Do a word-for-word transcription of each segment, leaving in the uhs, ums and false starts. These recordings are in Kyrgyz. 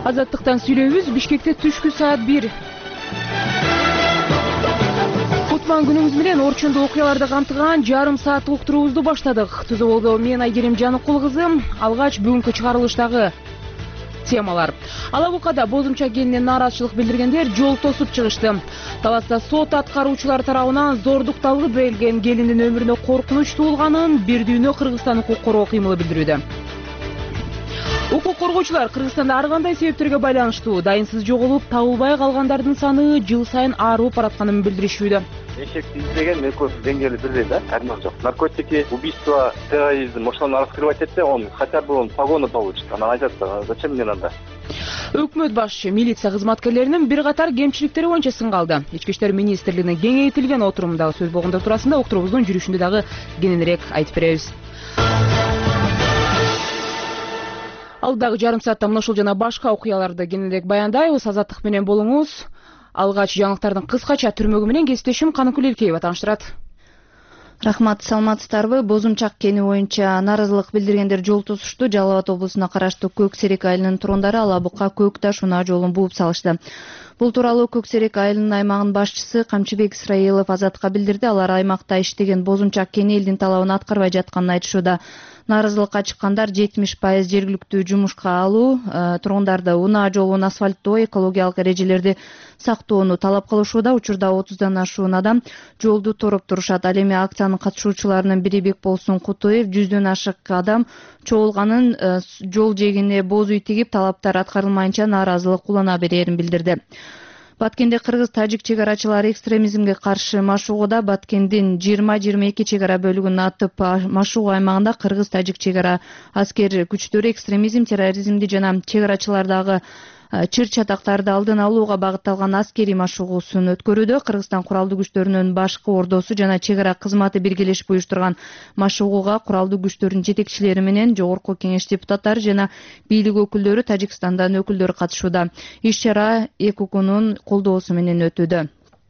Азаттыктан сүйлөйбүз. Бишкекте түшкү саат бир. Кутман күнүңүз менен Орчондо окуяларды камтыган жарым сааттык уктуруубузду баштадык. Түзүп алды мен Айгерим Жаныкул кызы. Алгач бүгүнкү чыгарылыштагы темалар. Алабукада бозумча келине нааразычылык билдиргендер жол тосуп чыгышты. Таласта сот аткаруучулар тарабынан зордук талгып берилген келиндин өмүрүнө коркунуч туулганын бир дүйнө Кыргызстан укук коргоо кыймылы билдирүүдө. Укук коргоочулар Кыргызстанда ар кандай себептерге байланыштуу дайынсыз жоголуп табылбай калгандардын саны жыл сайын аарып баратканын билдиришүүдө. Эшекти издеген экөө деңгээли бирдей да, арман жок. Наркотики, убийство, терроризм, ошону раскрывать этсе, он хотя бы он погону получит. Она айтат, зачем мне надо? Өкмөт башчы милиция кызматкерлеринин бир катар кемчиликтери боюнча сынга алды. Ички иштер министрлигинин кеңейтилген отурумундагы сөз болгондор туурасында уктуруубуздун жүрүшүндө дагы кененирээк айтып беребиз. Алдагы жарым саатта мына ушул жана башка окуяларды кененирээк баяндайбыз. Азаттык менен болуңуз. Алгач жаңылыктардын кыскача түрмөгү менен кесиптешим Каныкүл Элкеева тааныштырат. Рахмат, саламатсыздарбы? Бозумчак кени боюнча нааразылык билдиргендер жол тосушту. Жалал Абад облусуна караштуу Көк Серек айылынын тургундары Алабука Көк Таш унаа жолун бууп салышты. Бул тууралуу Көк Серек айылынын аймагынын башчысы Камчыбек Исраилов Азатка билдирди. Алар аймакта иштеген бозумчак кени элдин талабын аткарбай жатканын айтышууда. Нааразылыкка чыккандар жетимиш пайыз жергиликтүү жумушка алуу, тургундарды унаа жолун асфальттоо, экологиялык эрежелерди сактоону талап кылышууда. Учурда отуздан ашуун адам жолду тороп турушат. Ал эми акциянын катышуучуларынын бири Бекболсун Кутуев жүздөн ашык адам чогулганын, жол жээгине боз үй тигип, талаптар аткарылмайынча нааразылык улана берерин билдирди. Баткенде кыргыз-тажик чегарачылары экстремизмге каршы машыгууда. Баткендин жыйырма жыйырма эки чегара бөлүгүн атып машыгуу аймагында кыргыз-тажик чегара аскер күчтөрү экстремизм, терроризмди жана чегарачылардагы чыр чатактарды алдын алууга багытталган аскерий машыгуусун өткөрүүдө. Кыргызстан куралдуу күчтөрүнүн башкы ордосу жана чегара кызматы биргелешип уюштурган машыгууга куралдуу күчтөрдүн жетекчилери менен жогорку кеңеш депутаттары жана бийлик өкүлдөрү, Тажикстандан өкүлдөр катышууда. Иш-чара ЭКУКунун колдоосу менен өтүүдө.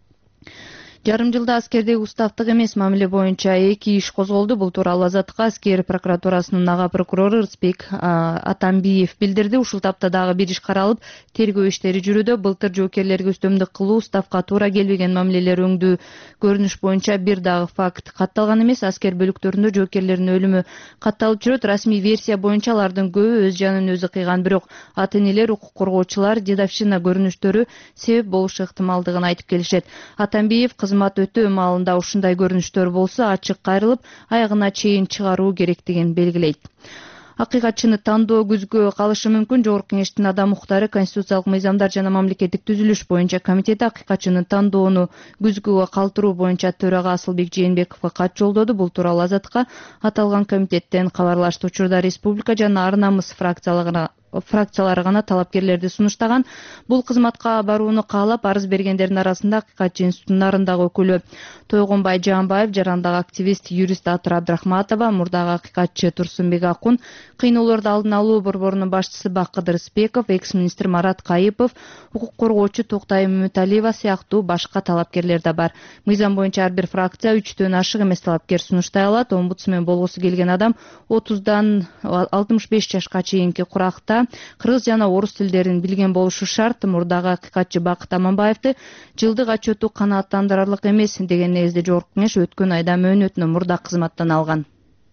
Жарым жылда аскердеги уставдык эмес мамиле боюнча эки иш козголду. Бул тууралуу Азаттыкка аскер прокуратурасынын ага прокурору Рысбек Атамбиев билдирди. Ушул тапта дагы бир иш каралып, тергөө иштери жүрүүдө. Былтыр жоокерлерге үстөмдүк кылуу, уставка туура келбеген мамилелер өңдүү көрүнүш боюнча бир дагы факт катталган эмес. Аскер бөлүктөрүндө жоокерлердин өлүмү катталып жүрөт. Расмий версия боюнча алардын көбү өз жанын өзү кыйган, бирок ата-энелер, укук коргоочулар дедовщина көрүнүштөрү себеп болушу ыктымалдыгын айтып келишет. Атамбиев кызмат өтөө маалында ушундай көрүнүштөр болсо ачык кайрылып, аягына чейин чыгаруу керектигин белгилейт. Акыйкатчыны тандоо күзгө калышы мүмкүн. Жогорку кеңештин адам укуктары, конституциялык мыйзамдар жана мамлекеттик түзүлүш боюнча комитети акыйкатчынын тандоону күзгүгө калтыруу боюнча төрага Асылбек Жээнбековго кат жолдоду. Бул тууралуу Азатка аталган комитеттен кабарлашты. Учурда республика жана Ар намыс фракцияларына фракциялары гана талапкерлерди сунуштаган. Бул кызматка барууну каалап арыз бергендердин арасында Акыйкатчы институтунун нарындагы өкүлү Тойгонбай Жаанбаев, жарандагы активист, юрист Атыр Абдрахматова, мурдагы акыйкатчы Турсунбек Акун, кыйноолорду алдын алуу борборунун башчысы Бакыдыр Спеков, экс-министр Марат Кайыпов, укук коргоочу Токтай Мөмөталиева сыяктуу башка талапкерлер да бар. Мыйзам боюнча ар бир фракция үчтөн ашык эмес талапкер сунуштай алат. Омбудсмен болгусу келген адам отуздан алтымыш беш жашка чейинки куракта кыргыз жана орус тилдерин билген болушу шарт. Мурдагы акыйкатчы Бакыт Аманбаевди жылдык отчету канааттандырарлык эмес деген негизде жогорку кеңеш өткөн айда мөөнөтүнө мурда кызматтан алган.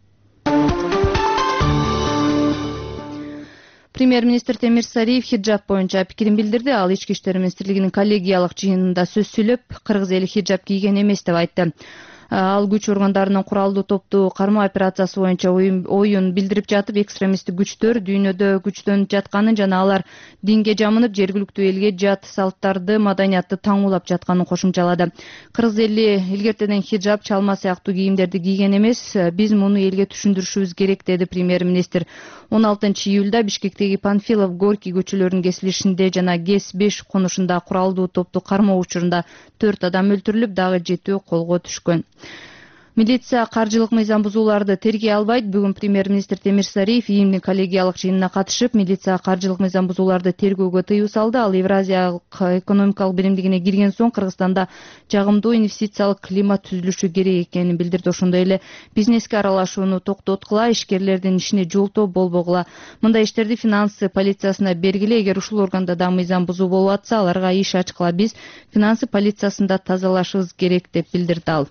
Премьер-министр Темир Сариев хиджаб боюнча пикирин билдирди. Ал ички иштер министрлигинин коллегиялык жыйынында сөз сүйлөп, кыргыз эли хиджаб кийген эмес деп айтты. Ал күч органдарынын куралдуу топту кармоо операциясы боюнча оюн билдирип жатып, экстремисттик күчтөр дүйнөдө күчтөнүп жатканын жана алар динге жамынып, жергиликтүү элге жат салттарды, маданиятты таңуулап жатканын кошумчалады. Кыргыз эли илгертеден хиджаб, чалма сыяктуу кийимдерди кийген эмес. Биз муну элге түшүндүрүшүбүз керек, деди премьер-министр. он алтынчы июлда Бишкектеги Панфилов, Горький көчөлөрүнүн кесилишинде жана ГЭС беш конушунда куралдуу топту кармоо учурунда төрт адам өлтүрүлүп, дагы жетөө колго түшкөн. Милиция каржылык мыйзам бузууларды тергей албайт. Бүгүн премьер-министр Темир Сариев ИИМдин коллегиялык жыйынына катышып, милиция каржылык мыйзам бузууларды тергөөгө тыюу салды. Ал Евразиялык экономикалык биримдигине кирген соң Кыргызстанда жагымдуу инвестициялык климат түзүлүшү керек экенин билдирди. Ошондой эле бизнеске аралашууну токтоткула, ишкерлердин ишине жолтоо болбогула. Мындай иштерди финансы полициясына бергиле. Эгер ушул органда да мыйзам бузуу болуп атса, аларга иш ачкыла. Биз финансы полициясында тазалашыбыз керек деп билдирди ал.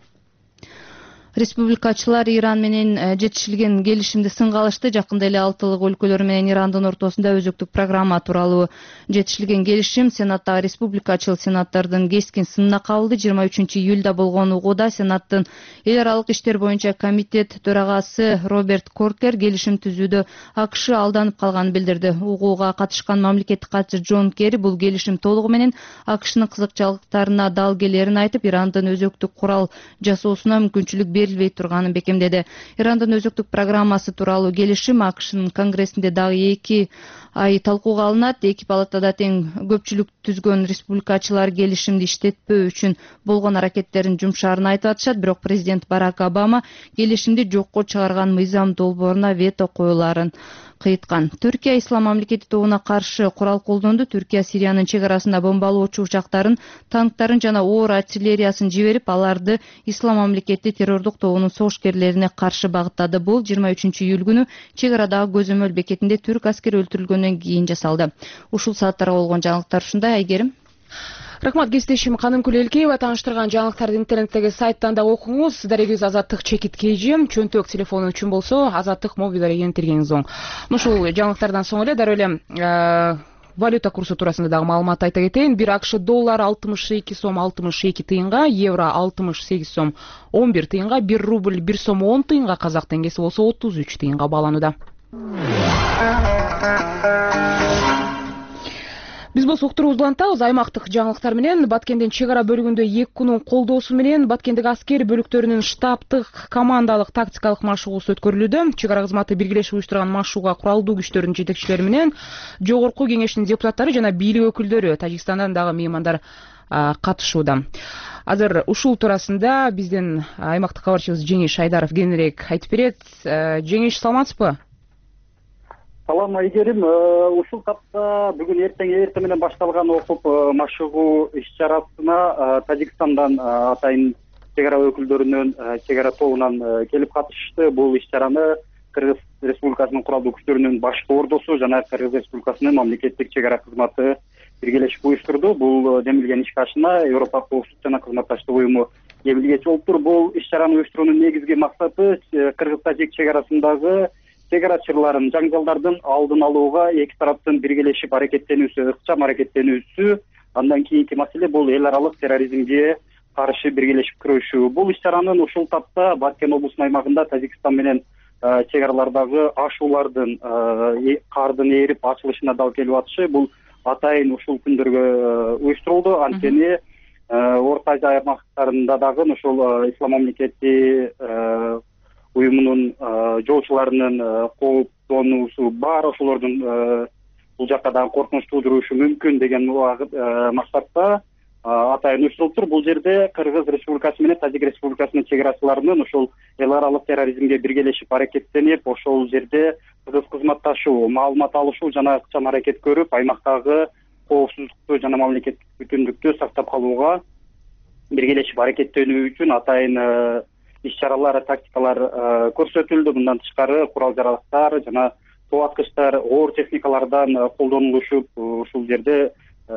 Республикачылар Иран менен жетишилген келишимди сынга алышты. Жакында эле алтылык өлкөлөр менен Ирандын ортосунда өзөктүк программа тууралуу жетишилген келишим Сенаттагы республикачыл сенаттордун кескин сынына кабылды. жыйырма үчүнчү июлда болгон угууда Сенаттын эл аралык иштер боюнча комитет төрагасы Роберт Коркер келишим түзүүдө АКШ алданып калганын билдирди. Угууга катышкан мамлекеттик катчы Джон Керри бул келишим толугу менен АКШнын кызыкчылыктарына дал келерин айтып, Ирандын өзөктүк курал жасоосуна мүмкүнчүлүк берилбей турганын бекемдеди. Ирандын өзөктүк программасы тууралуу келишим АКШнын конгрессинде дагы эки ай талкууга алынат. Эки палатада тең көпчүлүк түзгөн республикачылар келишимди иштетпөө үчүн болгон аракеттерин жумшаарын айтып атышат. Бирок президент Барак Обама келишимди жокко чыгарган мыйзам долбооруна вето коюларын кыйткан. Түркия ислам мамлекети тобуна каршы курал колдонду. Түркия Сириянын чек арасында бомбалоочу учактарын, танктарын жана оор артиллериясын жиберип, аларды ислам мамлекети террордук тобунун согушкерлерине каршы багыттады. Бул жыйырма үчүнчү июль күнү чек арадагы көзөмөл бекетинде түрк аскери өлтүрүлгөндөн кийин жасалды. Ушул сааттарга болгон жаңылыктар ушундай. Айгерим. Рахмат, кесиптешим Канымкүл Элкеева. Тааныштырган жаңылыктарды интернеттеги сайттан да окуңуз. Дарегиз Азаттык чекит кейжим, чөнтөк телефону үчүн болсо Азаттык моби дарегин тергеңиз оң. Ушул жаңылыктардан соң эле дароо эле валюта курсу туурасында дагы маалымат айта кетейин. Бир АКШ доллар алтымыш эки сом алтымыш эки тыйынга, евро алтымыш сегиз сом он бир тыйынга, бир рубль бир сом он тыйынга, казак теңгеси болсо отуз үч тыйынга бааланууда. Биз болсо уктуруубузду улантабыз. Аймактык жаңылыктар менен Баткендин чек ара бөлүгүндө ЭККУнун колдоосу менен Баткендик аскер бөлүктөрүнүн штабтык командалык тактикалык машыгуусу өткөрүлүүдө. Чек ара кызматы биргелешип уюштурган машыгууга куралдуу күчтөрдүн жетекчилери менен Жогорку Кеңештин депутаттары жана бийлик өкүлдөрү, Тажикстандан дагы меймандар катышууда. Азыр ушул туурасында биздин аймактык кабарчыбыз Жеңиш Айдаров кененирээк айтып берет. Жеңиш, саламатсызбы? Салам, Айгерим. Ушул тапта бүгүн эртең эртең менен башталган окуп машыгуу иш-чарасына Тажикстандан атайын чек ара өкүлдөрүнөн, чек ара тобунан келип катышты. Бул иш-чараны Кыргыз Республикасынын куралдуу күчтөрүнүн башкы ордосу жана Кыргыз Республикасынын мамлекеттик чек ара кызматы биргелешип уюштурду. Бул демилген ишке ашына Европа коопсуздук жана кызматташтык уюму эбилгечи болуптур. Бул иш-чараны уюштуруунун негизги максаты Кыргыз-Тажик чек арасындагы чек арачылардын жаңжалдардын алдын алууга эки тараптын биргелешип аракеттенүүсү, ыкчам аракеттенүүсү, андан кийинки маселе бул эл аралык терроризмге каршы биргелешип күрөшүү. Бул иш-чаранын ушул тапта Баткен облусунун аймагында Тажикстан менен чек аралардагы ашуулардын кардын ээрип ачылышына дал келип атышы бул атайын ушул күндөргө уюштурулду. Анткени Орто Азия аймактарында дагы ушул ислам мамлекети уюмунун жолчуларынын кооптонуусу бар, ошолордун бул жакка дагы коркунуч туудурушу мүмкүн деген максатта атайын уюштурулуптур. Бул жерде Кыргыз Республикасы менен Тажик Республикасынын чек арачыларынын ошол эл аралык терроризмге биргелешип аракеттенип, ошол жерде тыгыз кызматташуу, маалымат алышуу жана ыкчам аракет көрүп, аймактагы коопсуздукту жана мамлекеттик бүтүндүктү сактап калууга биргелешип аракеттенүү үчүн атайын иш-чаралар, тактикалар көрсөтүлдү. Мындан тышкары курал жарактар жана тоо аткычтар, оор техникалардан колдонулушуп, ушул жерде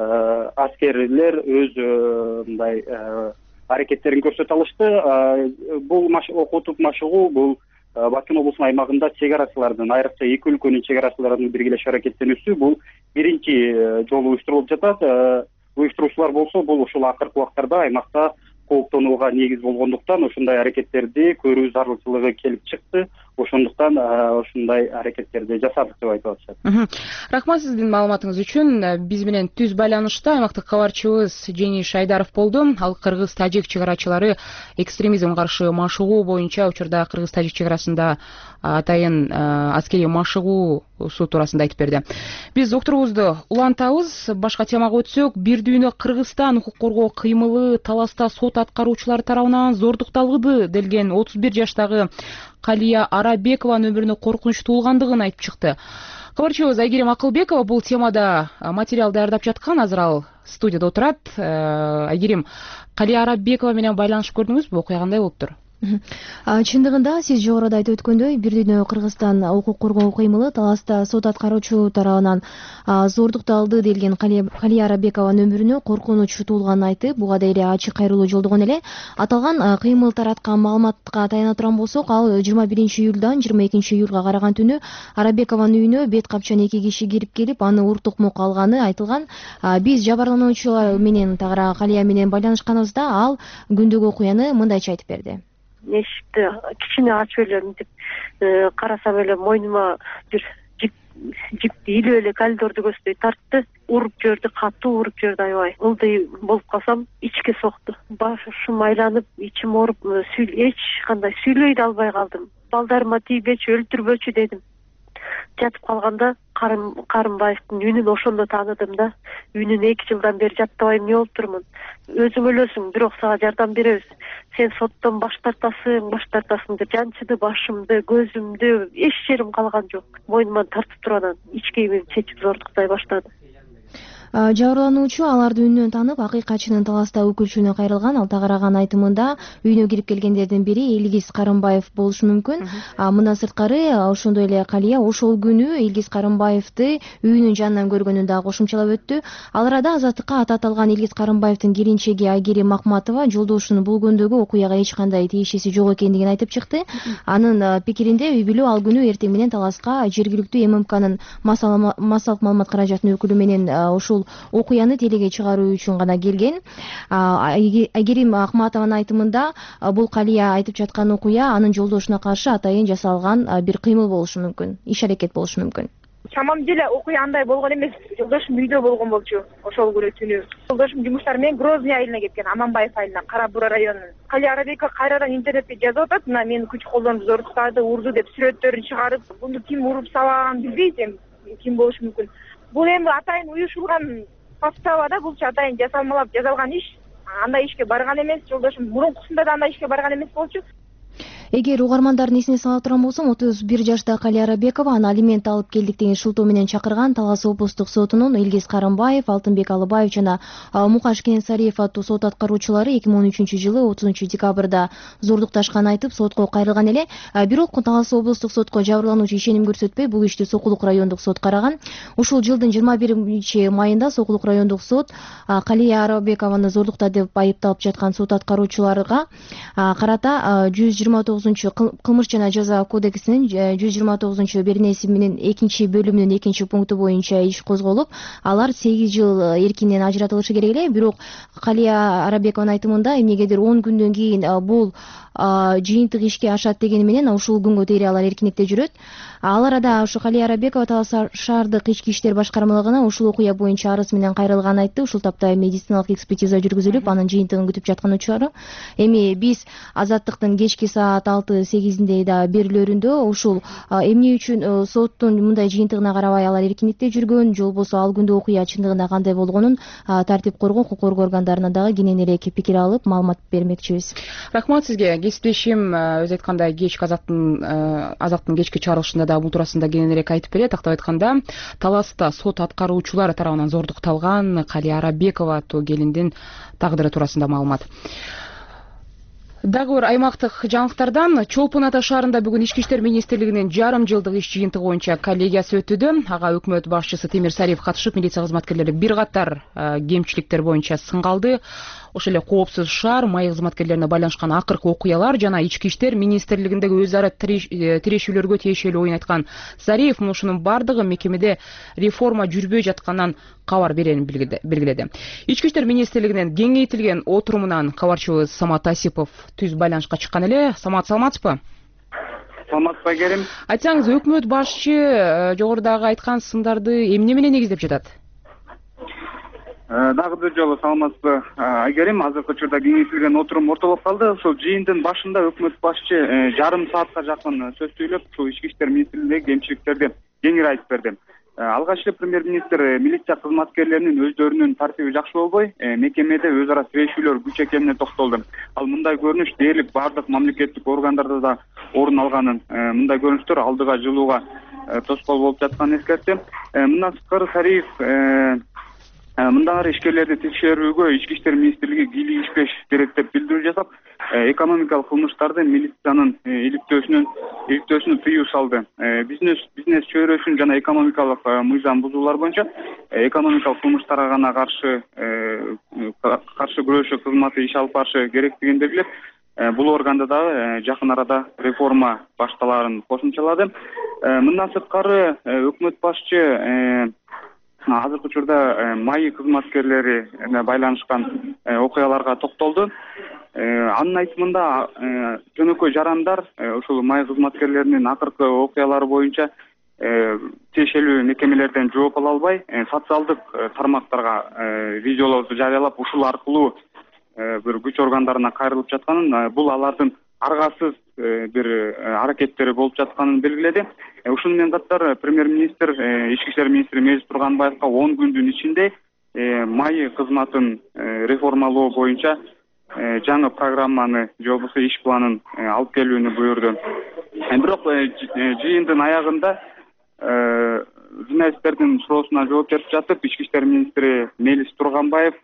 аскерлер өз мындай аракеттерин көрсөтө алышты. Бул окутуп машыгуу бул Баткен облусунун аймагында чек арачылардын, айрыкча эки өлкөнүн чек арачыларынын биргелешип аракеттенүүсү бул биринчи жолу уюштурулуп жатат. Уюштуруучулар болсо бул ушул акыркы убактарда аймакта кооптонууга негиз болгондуктан ушундай аракеттерди көрүү зарылчылыгы келип чыкты. Ошондуктан ушундай аракеттерди жасадык деп айтып атышат. Рахмат сиздин маалыматыңыз үчүн. Биз менен түз байланышта аймактык кабарчыбыз Жеңиш Айдаров болду. Ал Кыргыз-Тажик чек арачылары экстремизмге каршы машыгуу боюнча учурда Кыргыз-Тажик чек арасында атайын аскерий машыгуу ушул туурасында айтып берди. Биз уктуруубузду улантабыз. Башка темага өтсөк, бир дүйнө Кыргызстан укук коргоо кыймылы Таласта сот аткаруучулары тарабынан зордукталды делген отуз бир жаштагы Калия Арабекованын өмүрүнө коркунуч туулгандыгын айтып чыкты. Кабарчыбыз Айгерим Акылбекова бул темада материал даярдап жаткан, азыр ал студияда отурат. Айгерим, Калия Арабекова менен байланышып көрдүңүзбү? Окуя кандай болуптур? Чындыгында сиз жогоруда айтып өткөндөй, бир дүйнө Кыргызстан укук коргоо кыймылы Таласта сот аткаруучу тарабынан зордукталды делген Калия Арабекованын өмүрүнө коркунуч туулганын айтып, буга дейре ачык кайрылуу жолдогон эле. Аталган кыймыл тараткан маалыматка таяна турган болсок, ал жыйырма биринчи июлдан жыйырма экинчи июлга караган түнү Арабекованын үйүнө бет капчан эки киши кирип келип, аны ур токмок алганы айтылган. Биз жабырлануучулар менен тагыра Калия менен байланышканыбызда ал күндөгү окуяны мындайча айтып берди. Эшикти кичине ачып эле мынтип карасам эле мойнума бир жипти илип эле коридорду көздөй тартты. Уруп жиберди, катуу уруп жиберди, аябай. Ылдый болуп калсам, ичке сокту. Башым айланып, ичим ооруп, эч кандай сүйлөй да албай калдым. Балдарыма тийбечи, өлтүрбөчү дедим. Жатып калганда Карымбаевдин үнүн ошондо тааныдым да. Үнүн эки жылдан бери жаттабай эмне болуп турмун? Өзүң өлөсүң, бирок сага жардам беребиз. Сен соттон баш тартасың, баш тартасың деп жанчыды, башымды, көзүмдү, эч жерим калган жок. Мойнуман тартып туруп анан ичкейимди чечип зордуктай баштады. Жабырлануучу алардын үнүнөн танып, акыйкатчынын Таласта өкүлчүнө кайрылган. Ал тагыраган айтымында үйүнө кирип келгендердин бири Илгиз Карымбаев болушу мүмкүн. Мындан сырткары ошондой эле Калия ошол күнү Илгиз Карымбаевди үйүнүн жанынан көргөнүн да кошумчалап өттү. Ал арада Азаттыкка аты аталган Илгиз Карымбаевдин келинчеги Айгерим Акматова жолдошунун бул күндөгү окуяга эч кандай тиешеси жок экендигин айтып чыкты. Анын пикиринде үй бүлө ал күнү эртең менен Таласка жергиликтүү эм эм кнын массалык маалымат каражатынын өкүлү менен ушул окуяны телеге чыгаруу үчүн гана келген. Айгерим Акматованын айтымында бул Калия айтып жаткан окуя анын жолдошуна каршы атайын жасалган бир кыймыл болушу мүмкүн, иш аракет болушу мүмкүн. Самом деле окуя андай болгон эмес. Жолдошум үйдө болгон болчу ошол күнү түнү. Жолдошум жумуштар менен Грозный айылына кеткен, Аманбаев айылына, Кара Бура районунун. Калия Арабекова кайрадан интернетте жазып атат, мына мени күч колдонуп зордуктады, урду деп сүрөттөрүн чыгарып, буну ким уруп салганын билбейт, ким болушу мүмкүн. Бул эми атайын уюшулган подстава да, булчу атайын жасалмалап жасалган иш. Андай ишке барган эмес, жолдошум мурункусунда да андай ишке барган эмес болчу. Эгер угармандардын эсине сала турган болсом, отуз бир жашта Калия Арабекова аны алимент алып келдик деген шылтоо менен чакырган Талас облустук сотунун Илгиз Карымбаев, Алтынбек Алыбаев жана Мукаш Кенесариев аттуу сот аткаруучулары эки миң он үчүнчү жылы отузунчу декабрда зордукташканын айтып сотко кайрылган эле. Бирок Талас облустук сотко жабырлануучу ишеним көрсөтпөй бул ишти Сокулук райондук сот караган. Ушул жылдын жыйырма биринчи майында Сокулук райондук сот Калия Арабекованы зордукта деп айыпталып жаткан сот аткаруучуларга карата жүз жыйырма тогуз кылмыш жана жаза кодексинин жүз жыйырма тогузунчу беренеси менен экинчи бөлүмүнүн экинчи пункту боюнча иш козголуп, алар сегиз жыл эркинен ажыратылышы керек эле. Бирок Калия Арабекованын айтымында эмнегедир он күндөн кийин бул жыйынтык ишке ашат дегени менен ушул күнгө чейин алар эркиндикте жүрөт. Ал арада ушу Калия Арабекова Талас шаардык ички иштер башкармалыгына ушул окуя боюнча арыз менен кайрылганын айтты. Ушул тапта медициналык экспертиза жүргүзүлүп, анын жыйынтыгын күтүп жаткан учуру. Эми биз Азаттыктын кечки саат алты сегизинде да берүүлөрүндө ушул эмне үчүн соттун мындай жыйынтыгына карабай алар эркиндикте жүргөн, же болбосо ал күндө окуя чындыгында кандай болгонун тартип коргоо, укук коргоо органдарынан дагы кенен эле пикир алып, маалымат бермекчибиз. Рахмат сизге. Кесиптешим өзү айткандай кечки Азаттын Азаттын кечки чыгарылышында да бул туурасында кененирээк айтып берет. Тактап айтканда, Таласта сот аткаруучулары тарабынан зордукталган Калия Арабекова аттуу келиндин тагдыры туурасында маалымат. Дагы бир аймактык жаңылыктардан Чолпон Ата шаарында бүгүн Ички иштер министрлигинин жарым жылдык иш жыйынтыгы боюнча коллегиясы өтүүдө. Ага өкмөт башчысы Темир Сариев катышып, милиция кызматкерлери бир катар кемчиликтер боюнча сынга алды. Ошол эле коопсуз шаар, майы кызматкерлерине байланышкан акыркы окуялар жана Ички иштер министрлигиндеги өз ара тирешүүлөргө тиешелүү оюн айткан Сариев ушунун бардыгы мекемеде реформа жүрбөй жатканынан кабар беренин белгиледи. Ички иштер министрлигинин кеңейтилген отурумунан кабарчыбыз Самат Асипов түз байланышка чыккан эле. Самат, саламатсызбы? Саламатсызбы, Айгерим? Айтсаңыз, өкмөт башчы жогорудагы айткан сындарды эмне менен негиздеп жатат? Дагы бир жолу саламатсызбы, Айгерим? Азыркы учурда кеңейтилген отурум ортолоп калды. Ошол жыйындын башында өкмөт башчы жарым саатка жакын сөз сүйлөп, ушул Ички иштер министрлигиндеги кемчиликтерди кеңири айтып берди. Алгач эле премьер-министр милиция кызматкерлеринин өздөрүнүн тартиби жакшы болбой, мекемеде өз ара тирешүүлөр күч экенине токтолду. Ал мындай көрүнүш дээрлик бардык мамлекеттик органдарда да орун алганын, мындай көрүнүштөр алдыга жылууга тоскоол болуп жатканын эскертти. Мындан сырткары Сариев мындан ары ишкерлерди текшерүүгө Ички иштер министрлиги кийлигишпеш керек деп билдирүү жасап, экономикалык кылмыштарды милициянын иликтөөсүнөн иликтөөсүнө тыюу салды. Бизнес бизнес чөйрөсүн жана экономикалык мыйзам бузуулар боюнча экономикалык кылмыштарга гана каршы каршы күрөшүү кызматы иш алып барышы керектигин белгилеп, бул органда дагы жакын арада реформа башталарын кошумчалады. Мындан сырткары өкмөт башчы азыркы учурда майы кызматкерлерине байланышкан окуяларга токтолду. Анын айтымында жөнөкөй жарандар ушул майы кызматкерлеринин акыркы окуялары боюнча тиешелүү мекемелерден жооп ала албай, социалдык тармактарга видеолорду жарыялап, ушул аркылуу бир күч органдарына кайрылып жатканын, бул алардын аргасыз бир аракеттери болуп жатканын белгиледи. Ушуну менен катар премьер-министр Ички иштер министри Мелис Турганбаевга он күндүн ичинде майы кызматын реформалоо боюнча жаңы программаны же болбосо иш планын алып келүүнү буйрду. Бирок жыйындын аягында журналисттердин суроосуна жооп берип жатып, Ички иштер министри Мелис Турганбаев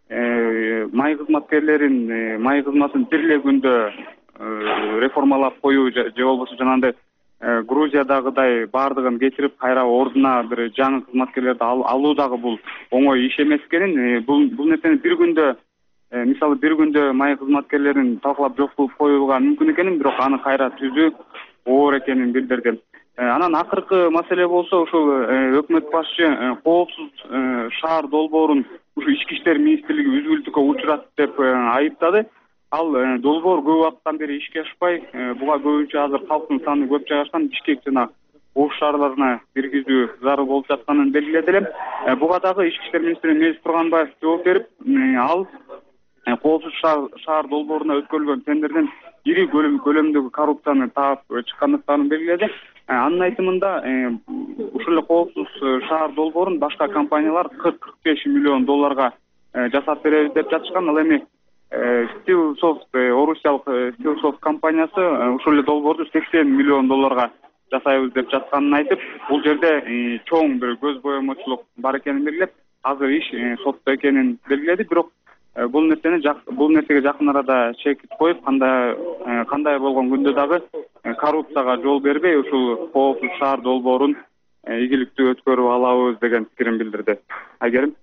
майы кызматкерлерин майы кызматын бир эле күндө реформалап коюу же болбосо жанагындай Грузиядагыдай баардыгын кетирип кайра ордуна бир жаңы кызматкерлерди алуу дагы бул оңой иш эмес экенин, бул бул нерсени бир күндө, мисалы бир күндө майы кызматкерлерин талкалап жок кылып коюуга мүмкүн экенин, бирок аны кайра түзүү оор экенин билдирди. Анан акыркы маселе болсо ушул өкмөт башчы коопсуз шаар долбоорун ушу Ички иштер министрлиги үзгүлтүккө учурат деп айыптады. Ал долбоор көп убакыттан бери ишке ашпай, буга көбүнчө азыр калктын саны көп жайгашкан Бишкек жана Ош шаарларына киргизүү зарыл болуп жатканын белгиледи элем. Буга дагы Ички иштер министри Мелис Турганбаев жооп берип, ал коопсуз шаар долбооруна өткөрүлгөн тендерден ири көлөмдөгү коррупцияны таап чыккандыктарын белгиледи. Анын айтымында ушул эле коопсуз шаар долбоорун башка компаниялар кырк кырк беш миллион долларга жасап беребиз деп жатышкан. Ал эми Stillsoft, орусиялык Stillsoft компаниясы ушул эле долбоорду сексен миллион долларга жасайбыз деп жатканын айтып, бул жерде чоң бир көз боемочулук бар экенин белгилеп, азыр иш сотто экенин белгиледи. Бирок бул нерсени бул нерсеге жакын арада чек коюп, кандай кандай болгон күндө дагы коррупцияга жол бербей, ушул коопсуз шаар долбоорун ийгиликтүү өткөрүп алабыз деген пикирин билдирди. Айгерим.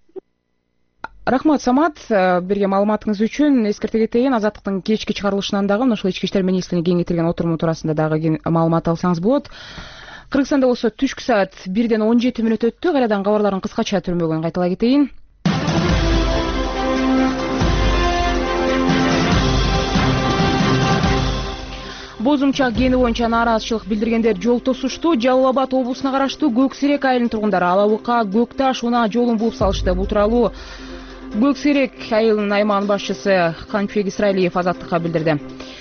Рахмат, Самат, берген маалыматыңыз үчүн. Эскерте кетейин, Азаттыктын кечки чыгарылышынан дагы ушул Ички иштер министринин кеңейтилген отуруму туурасында дагы маалымат алсаңыз болот. Кыргызстанда болсо түшкү саат бирден он жети мүнөт өттү. Кайрадан кабарлардын кыскача түрмөгүн кайталай кетейин. Бозумчак кени боюнча нааразычылык билдиргендер жол тосушту. Жалал Абад облусуна караштуу Көксерек айылынын тургундары Алабыка Көкташ унаа жолун бууп салышты. Бул тууралуу Көксерек айылынын аймагынын башчысы Канчбек Исраилиев Азаттыкка билдирди.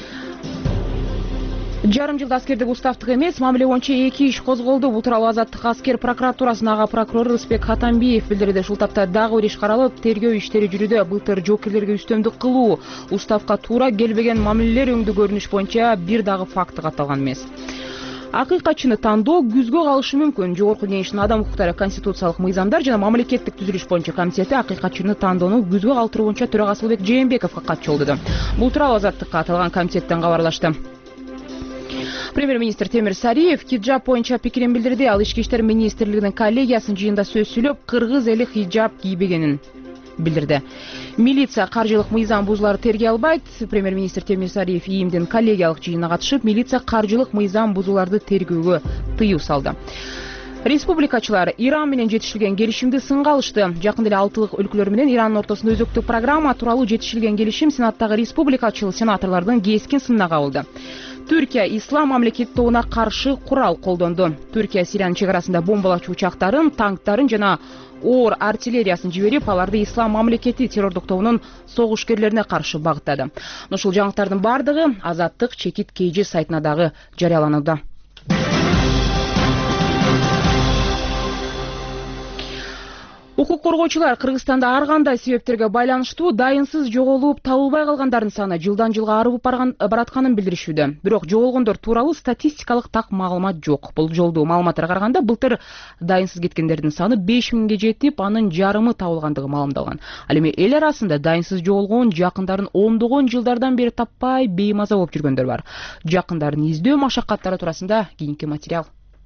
Жарым жылда аскердик уставдык эмес, мамиле боюнча эки иш козголду. Бул тууралуу Азаттык аскер прокуратурасынын ага прокурору Рысбек Хатамбиев билдирди. Ушул тапта дагы бир иш каралып, тергөө иштери жүрүүдө. Былтыр жоокерлерге үстөмдүк кылуу, уставка туура келбеген мамилелер өңдүү көрүнүш боюнча бир дагы факты катталган эмес. Акыйкатчыны тандоо күзгө калышы мүмкүн. Жогорку Кеңештин Адам укуктары, конституциялык мыйзамдар жана мамлекеттик түзүлүш боюнча комитети акыйкатчыны тандоону күзгө калтыруу боюнча төрагасы Асылбек Жээнбековго кат жолдоду. Бул тууралуу Азаттыкка аталган комитеттен кабарлашты. Премьер-министр Темир Сариев хиджаб боюнча пикирин билдирди. Ал Ички иштер министрлигинин коллегиясынын жыйында сөз сүйлөп, кыргыз эли хиджаб кийбегенин билдирди. Милиция каржылык мыйзам бузууларды тергей албайт. Премьер-министр Темир Сариев ИИМдин коллегиялык жыйынына катышып, милиция каржылык мыйзам бузууларды тергөөгө тыюу салды. Республикачылар Иран менен жетишилген келишимди сынга алышты. Жакын эле алтылык өлкөлөр менен Ирандын ортосунда өзөктүк программа тууралуу жетишилген келишим Сенаттагы республикачыл сенаторлордун кескин сынына кабылды. Түркия ислам мамлекеттоуна каршы курал колдонду. Түркия Сириянын чек арасында бомбалачу учактарын, танктарын жана оор артиллериясын жиберип, аларды ислам мамлекети террордук тобунун согушкерлерине каршы багыттады. Ушул жаңылыктардын бардыгы Азаттык чекит кей жи сайтына дагы жарыяланууда. Укук коргоочулар Кыргызстанда ар кандай себептерге байланыштуу дайынсыз жоголуп табылбай калгандардын саны жылдан жылга арып баратканын билдиришүүдө. Бирок жоголгондор тууралуу статистикалык так маалымат жок. Бул жолдуу маалыматтарга караганда былтыр дайынсыз кеткендердин саны беш миңге жетип, анын жарымы табылгандыгы маалымдалган. Ал эми эл арасында дайынсыз жоголгон жакындарын ондогон жылдардан бери таппай беймаза болуп жүргөндөр бар. Жакындарын издөө машакаттары туурасында кийинки материал.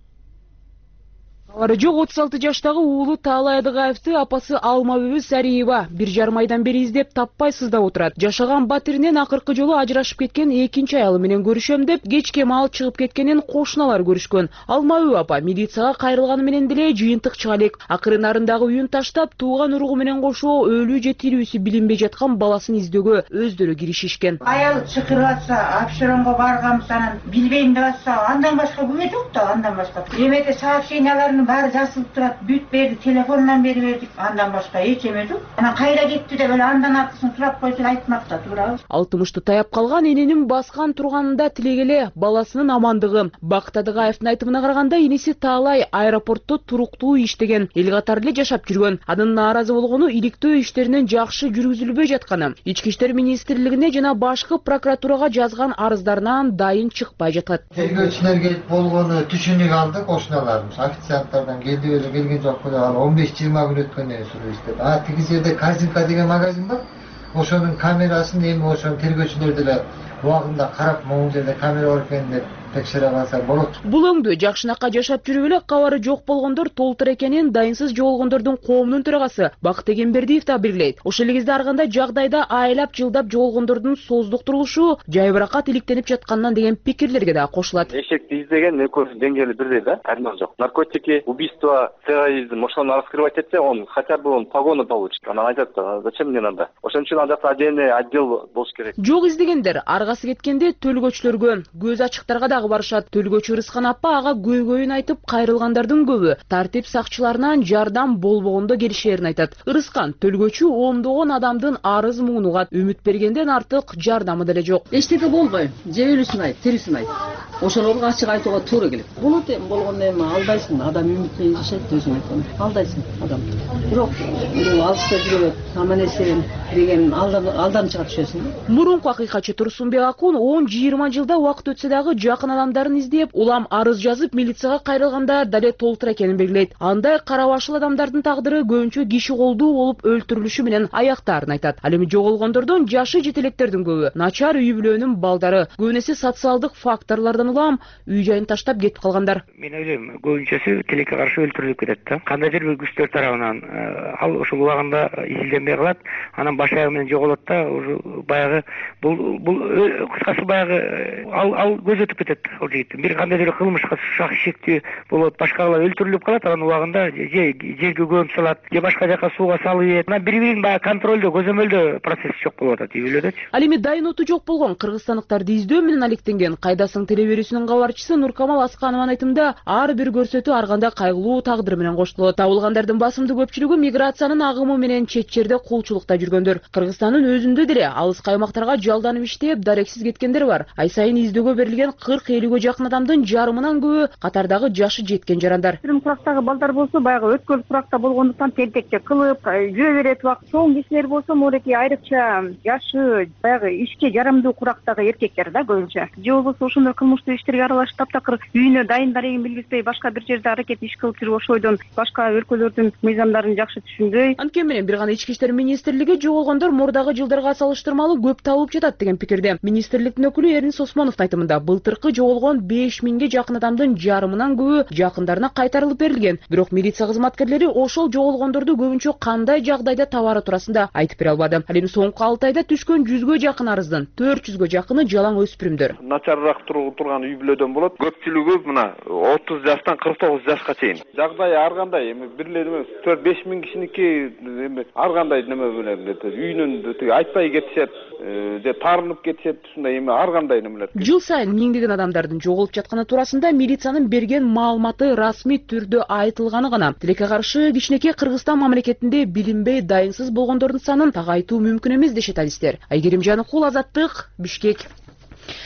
Алары жок отуз алты жаштагы уулу Таалай Адыгаевди апасы Алмабүбү Сариева бир жарым айдан бери издеп таппай сыздап отурат. Жашаган батиринен акыркы жолу ажырашып кеткен экинчи аялы менен көрүшөм деп кечке маал чыгып кеткенин кошуналар көрүшкөн. Алмабүбү апа милицияга кайрылганы менен деле жыйынтык чыга элек. Акыры нарындагы үйүн таштап, тууган уругу менен кошо өлүү же тирүүсү билинбей жаткан баласын издөөгө өздөрү киришишкен. Аял чакырып атса, апшыронго барганбыз, анан билбейм деп атса, андан башка күбө жок да, андан башка. Эмете сообщенияларын баары жазылып турат, бүт берди, телефондан берип бердик, андан башка эч эме жок. Анан кайда кетти деп эле андан артысын сурап койсо айтмакта туурабы. алтымышты таяп калган эненин баскан турганында тилегеле баласынын амандыгы. Бакыт Адыгаевдин айтымына караганда, иниси Таалай аэропортто туруктуу иштеген, эл катары эле жашап жүргөн. Анын нааразы болгону иликтөө иштеринин жакшы жүргүзүлбөй жатканы. Ички иштер министрлигине жана башкы прокуратурага жазган арыздарынан дайын чыкпай жатат. Тергөөчүлөргө болгону түшүнүк алдык, кошуналарыбыз официанттардан келди эле келген жок эле, ал он беш жыйырма күн өткөндөн кийин иштеп. А тиги жерде Казинка деген магазин бар. Ошонун камерасын эми ошон тергөөчүлөр деле убагында карап, могу жерде камера бар экен деп текшере алса болот. Бул өңдө жакшынакка жашап жүрүп эле кабары жок болгондор толтур экенин дайынсыз жоголгондордун коомунун төрагасы Бакыт Эгембердиев да белгилейт. Ошол эле кезде ар кандай жагдайда айлап жылдап жоголгондордун создуктурулушу жайбыракат иликтенип жатканынан деген пикирлерге да кошулат. Эшекти издеген экөөсүнүн деңгээли бирдей да, арман жок. Наркотики, убийство, терроризм, ошону раскрывать этсе, он хотя бы он погону получит. Анан айтат, зачем мне надо? Ошон үчүн ал жакта отдельный отдел болуш керек. Жок издегендер аргасы кеткенде төлгөчүлөргө, көз ачыктарга да барышат. Төлгөчү Рыскан апа ага көйгөйүн айтып, кайрылгандардын көбү тартип сакчыларынан жардам болбогондо келишерин айтат. Рыскан төлгөчү ондогон адамдын арыз муун угат, үмүт бергенден артык жардамы деле жок. Эчтеке болбой, же өлүсүн айт, тирисин айт. Ошолорго ачык айтууга туура келет. Болот эми болгондо эми алдайсың, адам үмүт менен жашайт өзүң айткан. Алдайсың адам. Бирок бул алыста жүрөт, аман эсен деген алдамчыга түшөсүң. Мурунку акыйкатчы Турсунбек Акун он жыйырма жылда убакыт өтсө дагы жакын адамдарын издеп, улам арыз жазып, милицияга кайрылганда дале толтур экенин белгилейт. Андай карабашыл адамдардын тагдыры көбүнчө киши колдуу болуп өлтүрүлүшү менен аяктаарын айтат. Ал эми жоголгондордун жашы жетелектердин көбү начар үй бүлөнүн балдары, көбүнесе социалдык факторлордон улам үй жайын таштап кетип калгандар. Мен ойлойм, көбүнчөсү тилекке каршы өлтүрүлүп кетет да. Кандайдыр бир күчтөр тарабынан ал ошол убагында изилденбей калат, анан баш аягы менен жоголот да, уже баягы бул бул кыскасы баягы ал ал көз өтүп кетет ал жигиттин. Бир кандайдыр кылмышка шак шектүү болот, башкалар өлтүрүлүп калат, анан убагында же жерге көмүп салат, же башка жака сууга салып, анан бири-бирин баягы контролдо, көзөмөлдө процесс жок болуп атат үй бүлөдөчү. Ал эми дайын оту жок болгон кыргызстандыктарды издөө менен алектенген Кайдасың телеберүүсүнүн кабарчысы Нуркамал Асканованын айтымында, ар бир көрсөтүү ар кандай кайгылуу тагдыр менен коштолот. Табылгандардын басымдуу көпчүлүгү миграциянын агымы менен чет жерде кулчулукта жүргөндөр. Кыргызстандын өзүндө деле алыс каймактарга жалданып иштеп, дарексиз кеткендер бар. Ай сайын издөөгө берилген кырк элүүгө жакын адамдын жарымынан көбү катардагы жашы жеткен жарандар. Курактагы балдар болсо баягы өткөл куракта болгондуктан тентекче кылып жүрө берет убакыт. Чоң кишилер болсо мореки айрыкча жашы баягы ишке жарамдуу курактагы эркектер да көбүнчө. Же болбосо ошондой кылмыштуу иштерге аралашып таптакыр үйүнө дайын дарегин билгизбей башка бир жерде аракет иш кылып жүрүп ошойдон башка өлкөлөрдүн мыйзамдарын жакшы түшүнбөй. Анткени менен бир гана ички иштер министрлиги жоголгондор мурдагы жылдарга салыштырмалуу көп табылып жатат деген пикирде. Министрликтин өкүлү Эрнис Осмоновдун айтымында былтыркы жоголгон беш миңге жакын адамдын жарымынан көбү жакындарына кайтарылып берилген. Бирок милиция кызматкерлери ошол жоголгондорду көбүнчө кандай жагдайда табары туурасында айтып бере албады. Ал эми соңку алты айда түшкөн жүзгө жакын арыздын төрт жүзгө жакыны жалаң өспүрүмдөр. Начарыраак турган үй бүлөдөн болот. Көпчүлүгү мына отуз жаштан кырк тогуз жашка чейин. Жагдай ар кандай эми бир эле эме төрт беш миң кишиники эми ар кандай неме менен үйүнөн тиги айтпай кетишет, же таарынып кетишет, ушундай эми ар кандай немелер. Жыл сайын миңдеген адамдардын жоголуп жатканы туурасында милициянын берген маалыматы расмий түрдө айтылганы гана. Тилекке каршы кичинекей Кыргызстан мамлекетинде билинбей дайынсыз болгондордун санын так айтуу мүмкүн эмес дешет адистер. Айгерим Жаныкул, Азаттык, Бишкек.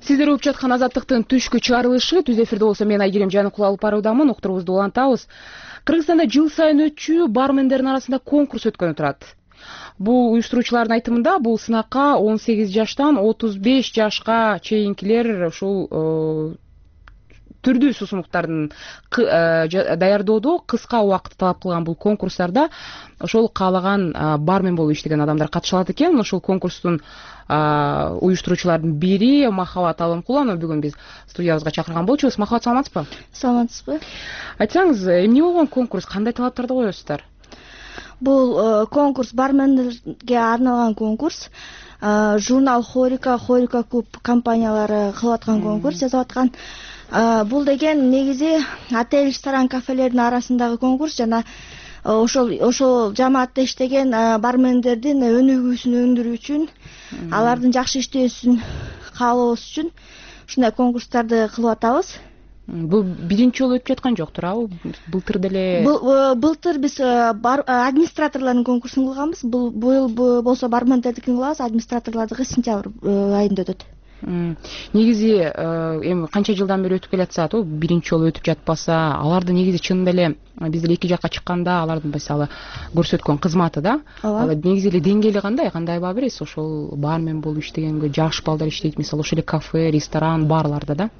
Сиздер угуп жаткан Азаттыктын түшкү чыгарылышы. Түз эфирде болсо мен Айгерим Жаныкул алып баруудамын. Уктурубузду улантабыз. Кыргызстанда жыл сайын өтчү бармендердин арасында конкурс өткөнү турат. Бул уюштуруучулардын айтымында бул сынакка он сегиз жаштан отуз беш жашка чейинкилер ушул түрдүү суусундуктардын даярдоодо кыска убакытты талап кылган бул конкурстарда ошол каалаган бармен болуп иштеген адамдар катыша алат экен. Ошол конкурстун уюштуруучулардын бири Махабат Алымкулова, аны бүгүн биз студиябызга чакырган болчубуз. Махабат, саламатсызбы? Саламатсызбы. Айтсаңыз, эмне болгон конкурс, кандай талаптарды коесуздар? Бул конкурс бармендерге арналган конкурс. Журнал Хорика, Хорика клуб компаниялары кылып аткан конкурс, жазып аткан. Бул деген негизи отель, ресторан, кафелердин арасындагы конкурс жана ошол ошол жамаатта иштеген бармендердин өнүгүүсүн өндүрүү үчүн, алардын жакшы иштөөсүн каалообуз үчүн ушундай конкурстарды кылып атабыз. Бул биринчи жолу өтүп жаткан жоктур, а? Былтыр деле Былтыр биз администраторлордун конкурсун кылганбыз. Быйыл болсо бармендердикин кылабыз, администраторлордуку сентябрь айында өтөт. Негизи эми канча жылдан бери өтүп келатса, биринчи жолу өтүп жатпаса, аларды негизи чын эле биз деле эки жакка чыкканда алардын мисалы көрсөткөн кызматы да, негизи эле деңгээли кандай, кандай баа бересиз? Ошол бармен болуп иштегенге жаш балдар иштейт, мисалы ошол эле кафе, ресторан, барларда да.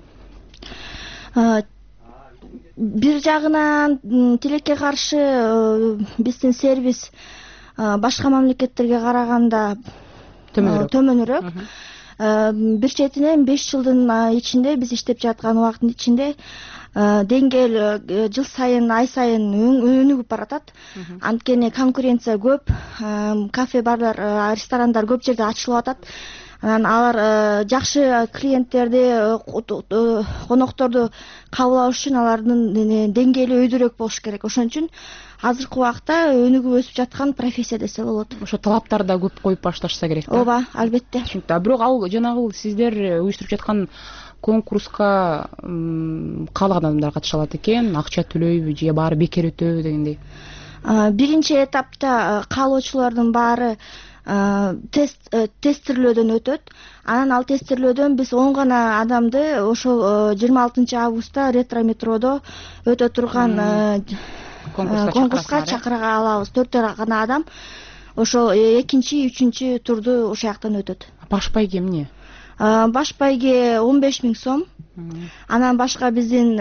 Бир жагынан тилекке каршы биздин сервис башка мамлекеттерге караганда төмөнүрөөк. Бир четинен беш жылдын ичинде биз иштеп жаткан убакыттын ичинде деңгээл жыл сайын, ай сайын өнүгүп баратат. Анткени конкуренция көп, кафе, барлар, ресторандар көп жерде ачылып атат. Анан алар жакшы клиенттерди, конокторду кабыл алыш үчүн алардын деңгээли өйдөрөөк болуш керек. Ошон үчүн азыркы убакта өнүгүп өсүп жаткан профессия десе болот. Ошо талаптарды да көп коюп башташса керек да. Ооба, албетте. Түшүнүктүү. Бирок ал жанагы сиздер уюштуруп жаткан конкурска каалаган адамдар катыша алат экен, акча төлөйбү же баары бекер өтөбү дегендей. Биринчи этапта каалоочулардын баары тест тестирлөөдөн өтөт. Анан ал тестирлөөдөн биз он гана адамды ошол жыйырма алтынчы августта ретро метродо өтө турган конкурска чакыра алабыз. Төртөө гана адам ошол экинчи, үчүнчү турду ошол жактан өтөт. Баш байге эмне? Баш байге он беш миң сом. Анан башка биздин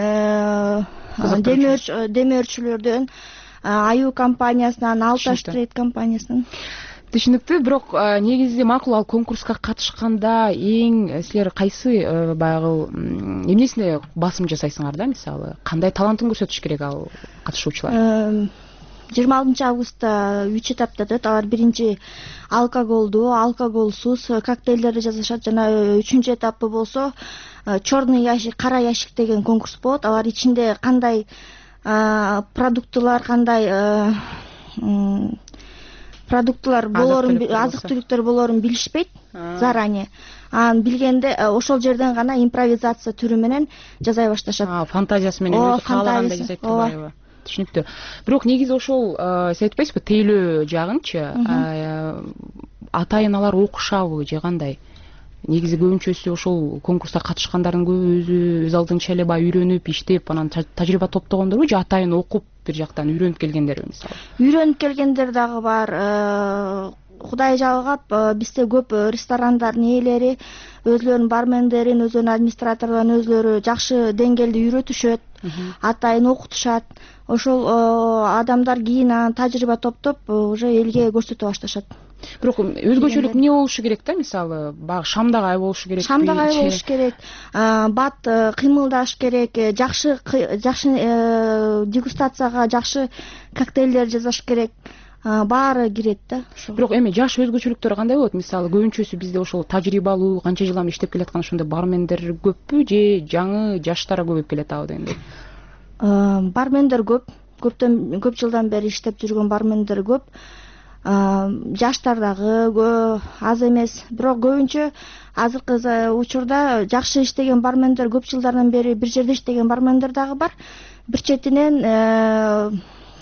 демөөрчүлөрдөн Аю компаниясынан, Алташ трейд компаниясынан. Түшүнүктүү. Бирок негизи макул ал конкурска катышканда эң силер кайсы баягы эмнесине басым жасайсыңар да, мисалы кандай талантын көрсөтүш керек ал катышуучулар? жыйырма алтынчы августта үч этапта өтөт. Алар биринчи алкоголду, алкоголсуз коктейлдерди жасашат жана үчүнчү этапы болсо черный ящик, кара ящик деген конкурс болот. Алар ичинде кандай продуктылар, кандай продуктылар болорун, азык-түлүктөр болорун билишпейт заранее. Анан билгенде ошол жерден гана импровизация түрү менен жасай башташат. Фантазиясы менен өзү каалагандай жасайт турбайбы? Түшүнүктүү. Бирок негизи ошол сиз айтпайсызбы, тейлөө жагынчы атайыналар окушабы же кандай? Негизи көбүнчөсү ошол конкурска катышкандардын көбү өзү өз алдынча эле баягы үйрөнүп, иштеп, анан тажрыйба топтогондорбу же атайын окуп бир жактан үйрөнүп келгендерби мисалы? Үйрөнүп келгендер дагы бар. Кудай жалгап, бизде көп ресторандардын ээлери өзлөрүнүн бармендерин, өзлөрүнүн администраторлорун өзлөрү жакшы деңгээлде үйрөтүшөт, атайын окутушат. Ошол адамдар кийин анан тажрыйба топтоп уже элге көрсөтө башташат. Бирок өзгөчөлүк эмне болушу керек да, мисалы баягы шамдагай болушу керекпи? Шамдагай болуш керек, бат кыймылдаш керек, жакшы жакшы дегустацияга жакшы коктейлдер жасаш керек. Баары кирет да. Бирок эми жаш өзгөчөлүктөрү кандай болот? Мисалы көбүнчөсү бизде ошол тажрыйбалуу, канча жылдан иштеп келаткан ошондой бармендер көппү же жаңы жаштар көбөйүп келатабы дегендей? Бармендер көп, көптөн көп жылдан бери иштеп жүргөн бармендер көп. Жаштар дагы аз эмес, бирок көбүнчө азыркы учурда жакшы иштеген бармендер, көп жылдардан бери бир жерде иштеген бармендер дагы бар. Бир четинен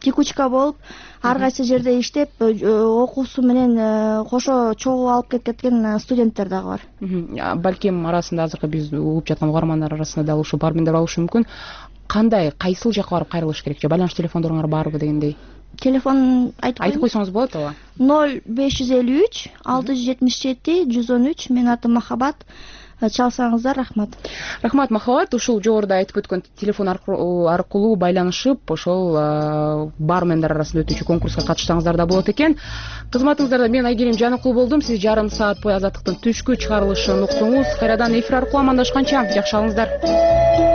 текучка болуп ар кайсы жерде иштеп окуусу менен кошо чогуу алып кеткен студенттер дагы бар. Балким арасында азыркы биз угуп жаткан угармандар арасында дал ушул бармендер болушу мүмкүн. Кандай, кайсыл жакка барып кайрылыш керек же байланыш телефондоруңар барбы дегендей? Телефон айтып айтып койсоңуз болот ооба. ноль беш жүз элүү үч алты жүз жетимиш жети жүз он үч. Менин атым Махабат. Чалсаңыздар, рахмат. Рахмат, Махабат. Ушул жогоруда айтып өткөн телефон аркылуу байланышып, ошол бармендер арасында өтүүчү конкурска катышсаңыздар да болот экен. Кызматыңыздарда мен Айгерим Жаныкул болдум. Сиз жарым саат бою Азаттыктын түшкү чыгарылышын уктуңуз. Кайрадан эфир аркылуу амандашканча жакшы алыңыздар.